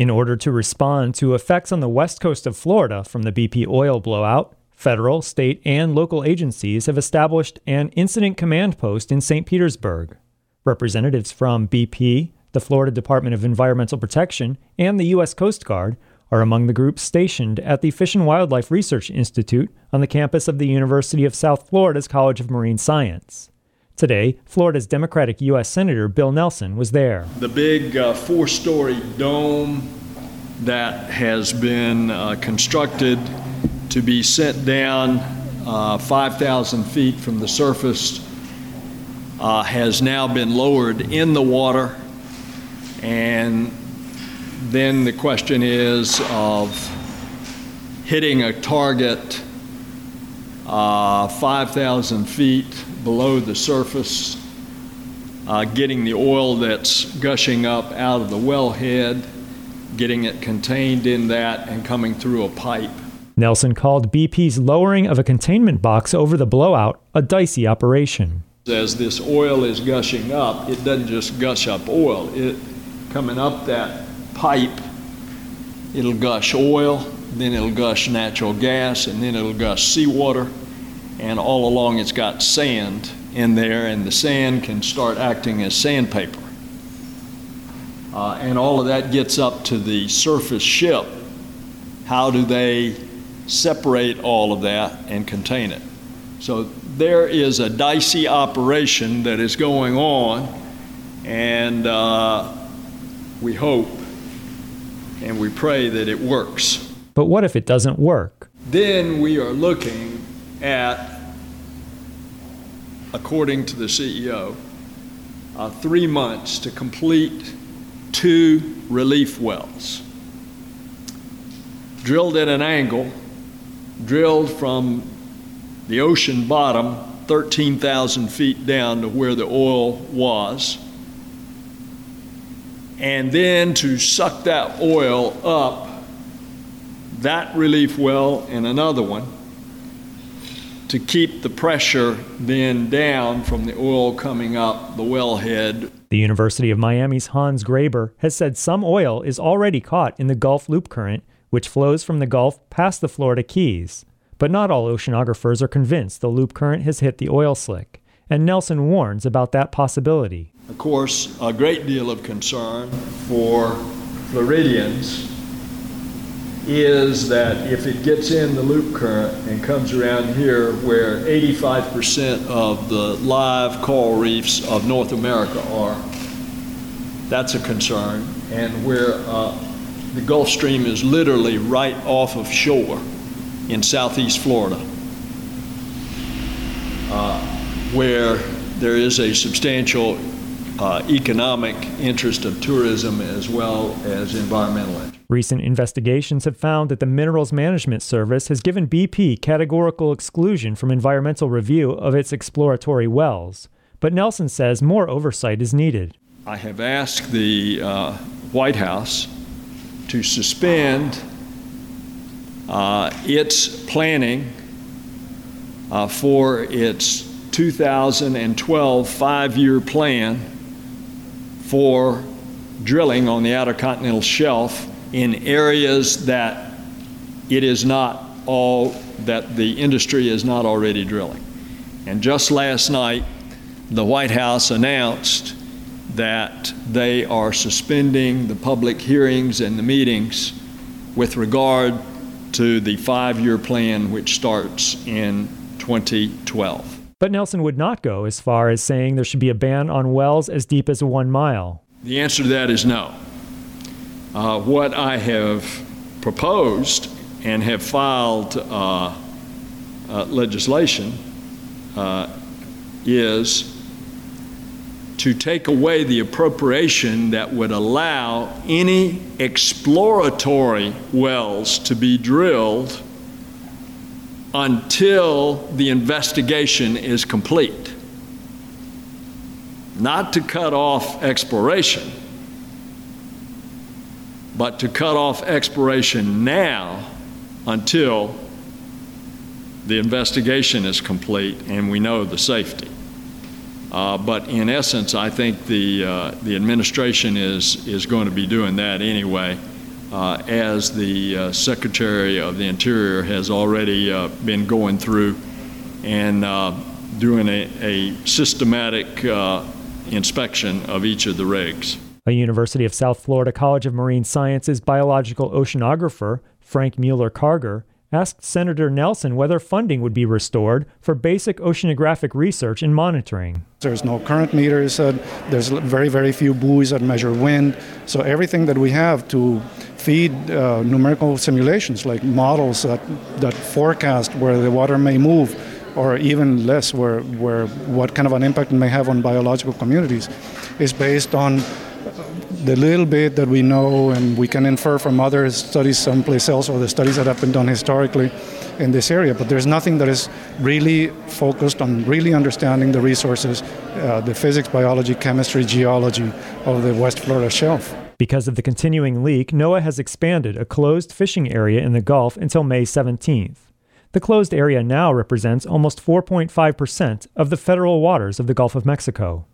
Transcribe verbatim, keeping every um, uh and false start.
In order to respond to effects on the west coast of Florida from the B P oil blowout, federal, state, and local agencies have established an incident command post in Saint Petersburg. Representatives from B P, the Florida Department of Environmental Protection, and the U S Coast Guard are among the groups stationed at the Fish and Wildlife Research Institute on the campus of the University of South Florida's College of Marine Science. Today, Florida's Democratic U S Senator Bill Nelson was there. The big uh, four-story dome that has been uh, constructed to be sent down uh, five thousand feet from the surface uh, has now been lowered in the water, and then the question is of hitting a target uh, five thousand feet below the surface, uh, getting the oil that's gushing up out of the wellhead, getting it contained in that, and coming through a pipe. Nelson called B P's lowering of a containment box over the blowout a dicey operation. As this oil is gushing up, it doesn't just gush up oil. It coming up that pipe, it'll gush oil, then it'll gush natural gas, and then it'll gush seawater, and all along it's got sand in there, and the sand can start acting as sandpaper. Uh, and all of that gets up to the surface ship. How do they separate all of that and contain it? So there is a dicey operation that is going on, and uh, we hope and we pray that it works. But what if it doesn't work? Then we are looking at, according to the C E O, uh, three months to complete two relief wells. Drilled at an angle, drilled from the ocean bottom thirteen thousand feet down to where the oil was, and then to suck that oil up, that relief well and another one, to keep the pressure then down from the oil coming up the wellhead. The University of Miami's Hans Graber has said some oil is already caught in the Gulf Loop Current, which flows from the Gulf past the Florida Keys. But not all oceanographers are convinced the loop current has hit the oil slick, and Nelson warns about that possibility. Of course, a great deal of concern for Floridians is that if it gets in the loop current and comes around here where eighty-five percent of the live coral reefs of North America are, that's a concern, and where uh, the Gulf Stream is literally right off of shore in southeast Florida, uh, where there is a substantial uh, economic interest of tourism as well as environmental interest. Recent investigations have found that the Minerals Management Service has given B P categorical exclusion from environmental review of its exploratory wells, but Nelson says more oversight is needed. I have asked the uh, White House to suspend uh, its planning uh, for its two thousand twelve five-year plan for drilling on the Outer Continental Shelf in areas that it is not all, that the industry is not already drilling. And just last night, the White House announced that they are suspending the public hearings and the meetings with regard to the five-year plan, which starts in twenty twelve. But Nelson would not go as far as saying there should be a ban on wells as deep as one mile. The answer to that is no. Uh, what I have proposed and have filed uh, uh, legislation uh, is to take away the appropriation that would allow any exploratory wells to be drilled until the investigation is complete. Not to cut off exploration, but to cut off exploration now until the investigation is complete and we know the safety. Uh, but in essence, I think the uh, the administration is is going to be doing that anyway. uh, as the uh, Secretary of the Interior has already uh, been going through and uh, doing a, a systematic uh, inspection of each of the rigs. A University of South Florida College of Marine Sciences biological oceanographer, Frank Mueller-Karger, asked Senator Nelson whether funding would be restored for basic oceanographic research and monitoring. There's no current meters, uh, there's very, very few buoys that measure wind, so everything that we have to feed uh, numerical simulations, like models that, that forecast where the water may move, or even less, where, where what kind of an impact it may have on biological communities, is based on the little bit that we know and we can infer from other studies someplace else or the studies that have been done historically in this area. But there's nothing that is really focused on really understanding the resources, uh, the physics, biology, chemistry, geology of the West Florida shelf. Because of the continuing leak, NOAA has expanded a closed fishing area in the Gulf until May seventeenth. The closed area now represents almost four point five percent of the federal waters of the Gulf of Mexico.